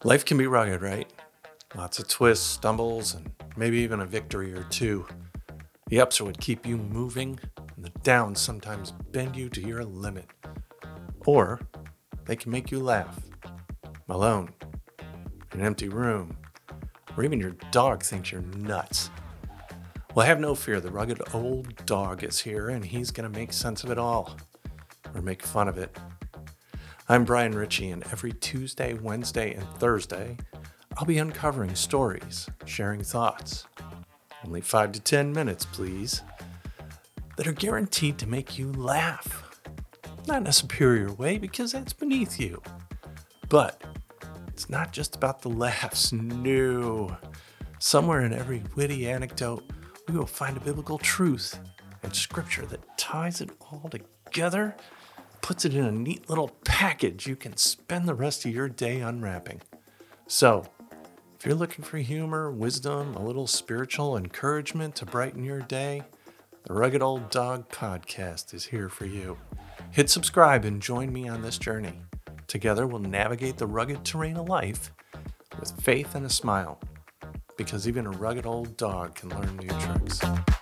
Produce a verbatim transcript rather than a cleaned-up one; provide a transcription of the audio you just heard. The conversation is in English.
Life can be rugged, right? Lots of twists, stumbles, and maybe even a victory or two. The ups are what keep you moving, and the downs sometimes bend you to your limit. Or they can make you laugh. Alone, in an empty room, or even your dog thinks you're nuts. Well, have no fear, the rugged old dog is here, and he's going to make sense of it all, or make fun of it. I'm Brian Ritchie, and every Tuesday, Wednesday, and Thursday, I'll be uncovering stories, sharing thoughts. Only five to ten minutes, please, that are guaranteed to make you laugh. Not in a superior way, because that's beneath you. But it's not just about the laughs, no. Somewhere in every witty anecdote, we will find a biblical truth and scripture that ties it all together, puts it in a neat little package you can spend the rest of your day unwrapping. So, if you're looking for humor, wisdom, a little spiritual encouragement to brighten your day, the Rugged Old Dog Podcast is here for you. Hit subscribe and join me on this journey. Together, we'll navigate the rugged terrain of life with faith and a smile, because even a rugged old dog can learn new tricks.